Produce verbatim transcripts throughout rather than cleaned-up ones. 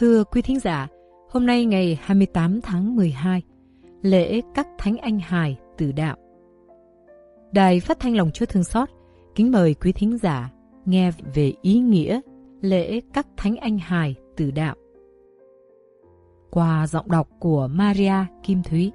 Thưa quý thính giả, hôm nay ngày hai mươi tám tháng mười hai, lễ các thánh anh hài tử đạo. Đài Phát thanh Lòng Chúa Thương Xót kính mời quý thính giả nghe về ý nghĩa lễ các thánh anh hài tử đạo qua giọng đọc của Maria Kim Thúy.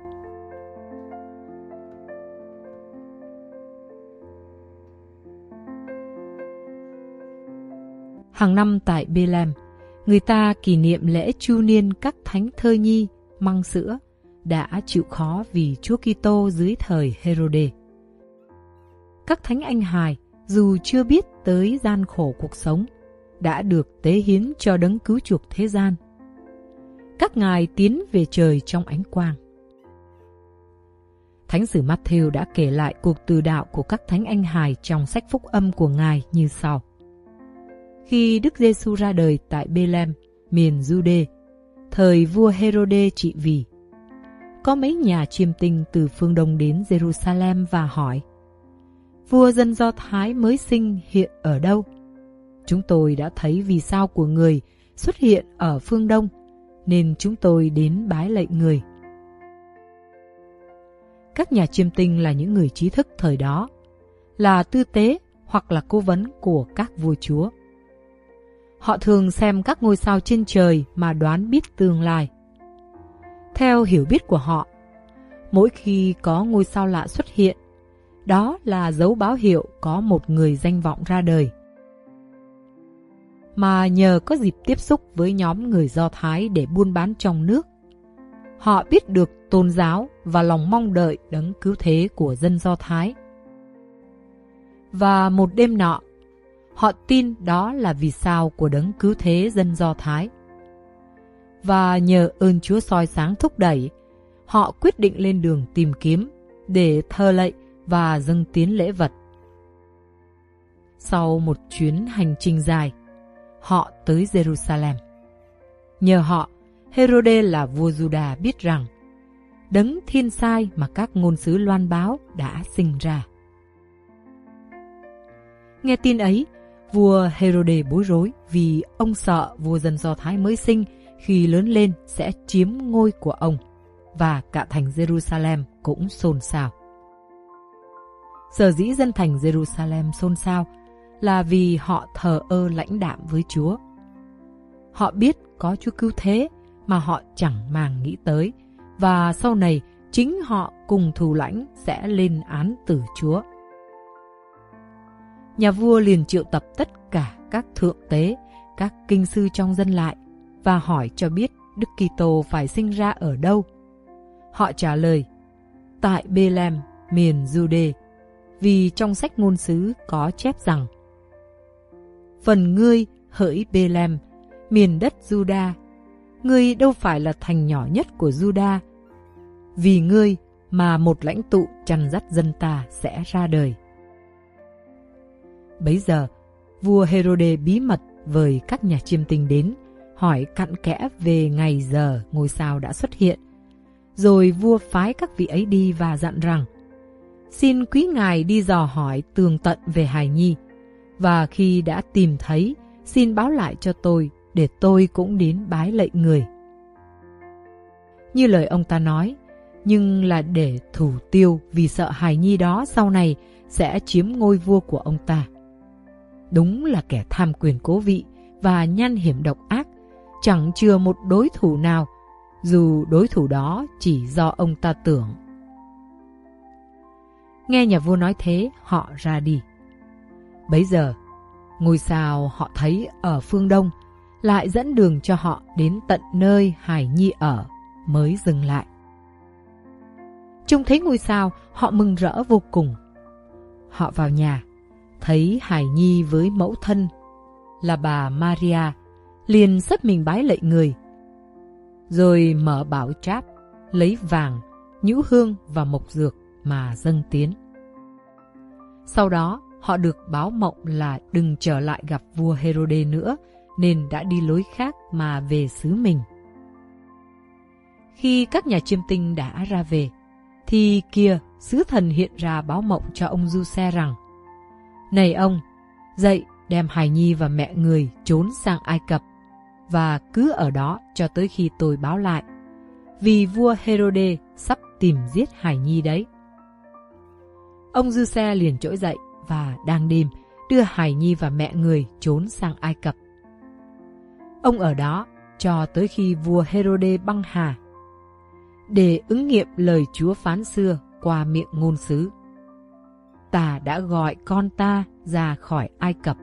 Hàng năm tại Bethlehem, người ta kỷ niệm lễ chu niên các thánh thơ nhi măng sữa đã chịu khó vì Chúa Kitô dưới thời Herode. Các thánh anh hài dù chưa biết tới gian khổ cuộc sống đã được tế hiến cho đấng cứu chuộc thế gian. Các ngài tiến về trời trong ánh quang. Thánh sử Matthew đã kể lại cuộc từ đạo của các thánh anh hài trong sách phúc âm của ngài như sau. Khi Đức Giêsu ra đời tại Bethlehem, miền Giu-đê, thời vua Herode trị vì, có mấy nhà chiêm tinh từ phương Đông đến Jerusalem và hỏi: Vua dân Do Thái mới sinh hiện ở đâu? Chúng tôi đã thấy vì sao của người xuất hiện ở phương Đông, nên chúng tôi đến bái lạy người. Các nhà chiêm tinh là những người trí thức thời đó, là tư tế hoặc là cố vấn của các vua chúa. Họ thường xem các ngôi sao trên trời mà đoán biết tương lai. Theo hiểu biết của họ, mỗi khi có ngôi sao lạ xuất hiện, đó là dấu báo hiệu có một người danh vọng ra đời. Mà nhờ có dịp tiếp xúc với nhóm người Do Thái để buôn bán trong nước, họ biết được tôn giáo và lòng mong đợi đấng cứu thế của dân Do Thái. Và một đêm nọ, họ tin đó là vì sao của đấng cứu thế dân Do Thái. Và nhờ ơn Chúa soi sáng thúc đẩy, họ quyết định lên đường tìm kiếm để thờ lạy và dâng tiến lễ vật. Sau một chuyến hành trình dài, họ tới Jerusalem. Nhờ họ, Herode là vua Juda biết rằng đấng thiên sai mà các ngôn sứ loan báo đã sinh ra. Nghe tin ấy, vua Herode bối rối vì ông sợ vua dân Do Thái mới sinh khi lớn lên sẽ chiếm ngôi của ông, và cả thành Jerusalem cũng xôn xao. Sở dĩ dân thành Jerusalem xôn xao là vì họ thờ ơ lãnh đạm với Chúa. Họ biết có Chúa cứu thế mà họ chẳng màng nghĩ tới, và sau này chính họ cùng thủ lãnh sẽ lên án tử Chúa. Nhà vua liền triệu tập tất cả các thượng tế, các kinh sư trong dân lại và hỏi cho biết Đức Kitô phải sinh ra ở đâu. Họ trả lời: tại Bethlehem, miền Giu-đê, vì trong sách ngôn sứ có chép rằng: phần ngươi hỡi Bethlehem, miền đất Giu-đa, ngươi đâu phải là thành nhỏ nhất của Giu-đa, vì ngươi mà một lãnh tụ chăn dắt dân ta sẽ ra đời. Bấy giờ, vua Herode bí mật vời các nhà chiêm tinh đến, hỏi cặn kẽ về ngày giờ ngôi sao đã xuất hiện. Rồi vua phái các vị ấy đi và dặn rằng: xin quý ngài đi dò hỏi tường tận về hài nhi, và khi đã tìm thấy, xin báo lại cho tôi, để tôi cũng đến bái lạy người. Như lời ông ta nói, nhưng là để thủ tiêu vì sợ hài nhi đó sau này sẽ chiếm ngôi vua của ông ta. Đúng là kẻ tham quyền cố vị và nhan hiểm độc ác, chẳng chừa một đối thủ nào, dù đối thủ đó chỉ do ông ta tưởng. Nghe nhà vua nói thế, họ ra đi. Bấy giờ, ngôi sao họ thấy ở phương Đông lại dẫn đường cho họ đến tận nơi hài nhi ở, mới dừng lại. Trông thấy ngôi sao, họ mừng rỡ vô cùng. Họ vào nhà, thấy hài nhi với mẫu thân là bà Maria, liền sấp mình bái lạy người, rồi mở bảo tráp, lấy vàng, nhũ hương và mộc dược mà dâng tiến. Sau đó, họ được báo mộng là đừng trở lại gặp vua Herode nữa, nên đã đi lối khác mà về xứ mình. Khi các nhà chiêm tinh đã ra về, thì kia sứ thần hiện ra báo mộng cho ông Du-xe rằng: này ông, dậy đem hài nhi và mẹ người trốn sang Ai Cập, và cứ ở đó cho tới khi tôi báo lại, vì vua Herode sắp tìm giết hài nhi đấy. Ông Giuse liền trỗi dậy và đang đêm đưa hài nhi và mẹ người trốn sang Ai Cập. Ông ở đó cho tới khi vua Herode băng hà, để ứng nghiệm lời Chúa phán xưa qua miệng ngôn sứ: ta đã gọi con ta ra khỏi Ai Cập.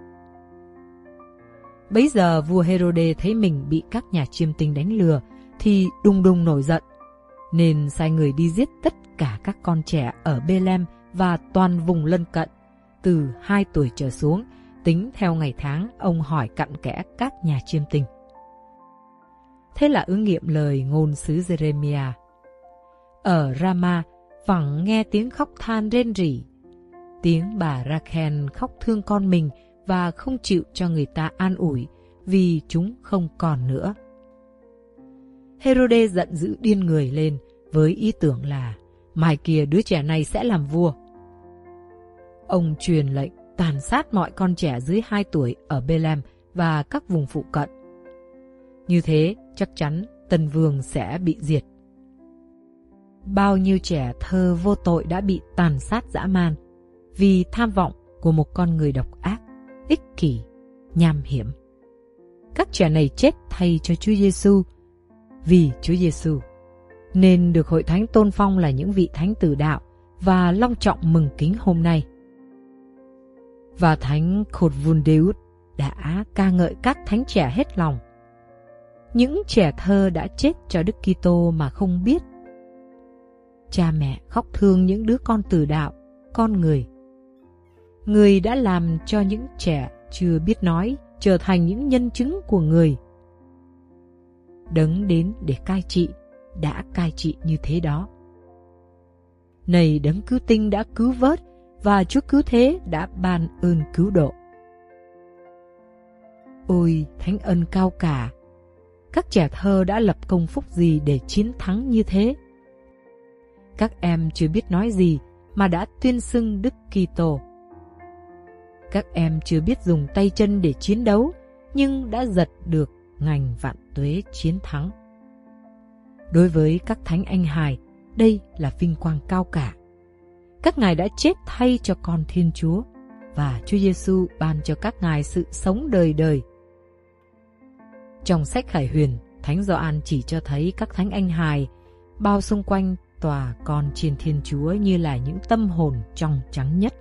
Bấy giờ vua Herode thấy mình bị các nhà chiêm tinh đánh lừa thì đùng đùng nổi giận, nên sai người đi giết tất cả các con trẻ ở Bê-lem và toàn vùng lân cận, từ hai tuổi trở xuống, tính theo ngày tháng ông hỏi cặn kẽ các nhà chiêm tinh. Thế là ứng nghiệm lời ngôn sứ Giê-rê-mi-a. Ở Rama vẳng nghe tiếng khóc than rên rỉ, tiếng bà Ra-khen khóc thương con mình và không chịu cho người ta an ủi vì chúng không còn nữa. Herode giận dữ điên người lên với ý tưởng là mai kia đứa trẻ này sẽ làm vua. Ông truyền lệnh tàn sát mọi con trẻ dưới hai tuổi ở Bê-lem và các vùng phụ cận. Như thế chắc chắn Tân Vương sẽ bị diệt. Bao nhiêu trẻ thơ vô tội đã bị tàn sát dã man vì tham vọng của một con người độc ác, ích kỷ, nham hiểm. Các trẻ này chết thay cho Chúa Giêsu vì Chúa Giêsu, nên được hội thánh tôn phong là những vị thánh tử đạo và long trọng mừng kính hôm nay. Và thánh Cột-vun-đê-út đã ca ngợi các thánh trẻ hết lòng. Những trẻ thơ đã chết cho Đức Kitô mà không biết. Cha mẹ khóc thương những đứa con tử đạo, con người. Người đã làm cho những trẻ chưa biết nói trở thành những nhân chứng của người. Đấng đến để cai trị đã cai trị như thế đó. Này đấng cứu tinh đã cứu vớt, và Chúa cứu thế đã ban ơn cứu độ. Ôi thánh ân cao cả, các trẻ thơ đã lập công phúc gì để chiến thắng như thế? Các em chưa biết nói gì mà đã tuyên xưng Đức Kitô. Các em chưa biết dùng tay chân để chiến đấu, nhưng đã giật được ngành vạn tuế chiến thắng. Đối với các thánh anh hài, đây là vinh quang cao cả. Các ngài đã chết thay cho con Thiên Chúa, và Chúa Giêsu ban cho các ngài sự sống đời đời. Trong sách Khải Huyền, Thánh Gioan chỉ cho thấy các thánh anh hài bao xung quanh tòa con trên Thiên Chúa như là những tâm hồn trong trắng nhất.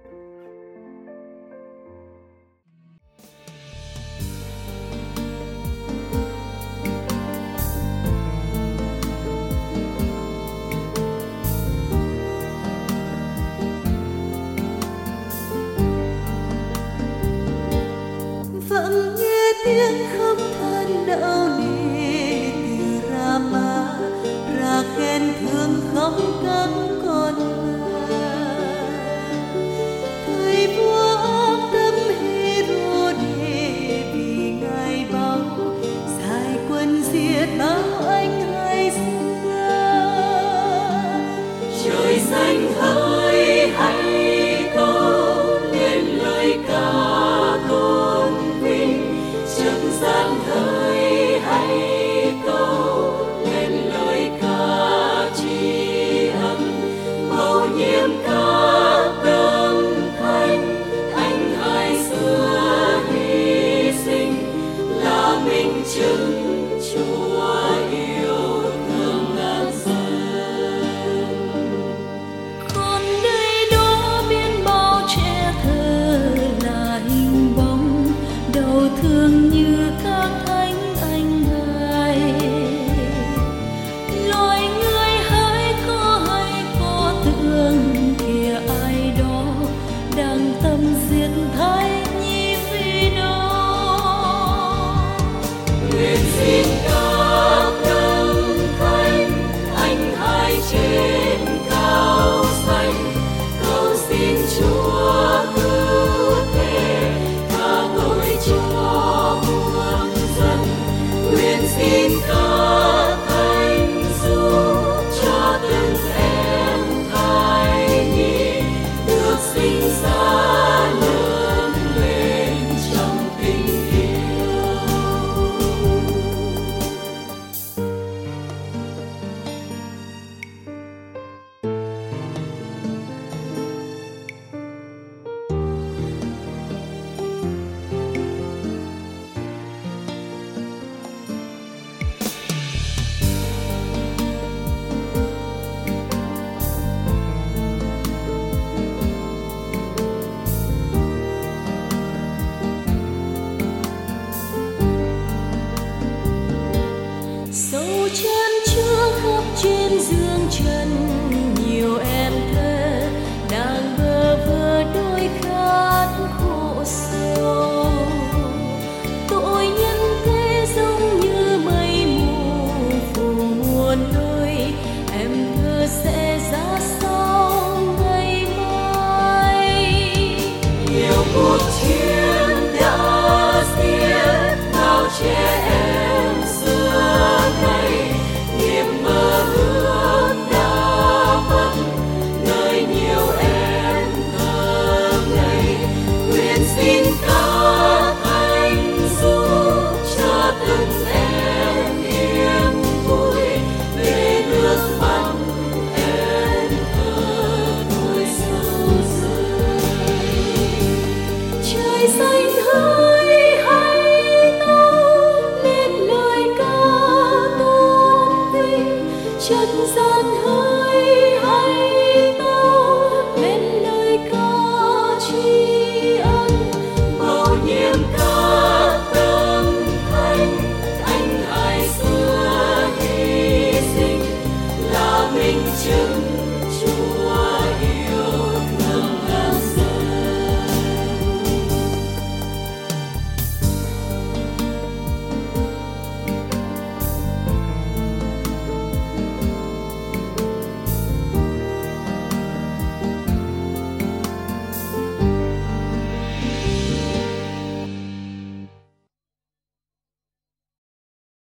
Vẫn nghe tiếng khóc than đau nề từ Rama, Ra-khen thương khóc các con bà. Thời vua ác tâm Herode vì ngài bảo sai quân diệt bao anh hai xưa. Trời xanh hỡi hãy câu lên lời ca tôn vinh, trần gian hỡi hãy câu lên lời ca tri ân, mầu nhiệm các đấng thánh anh hai xưa hy sinh là minh chứng Chúa yêu thương ngàn dân. Còn đây đó biết bao trẻ thơ là hình bóng đau thương như các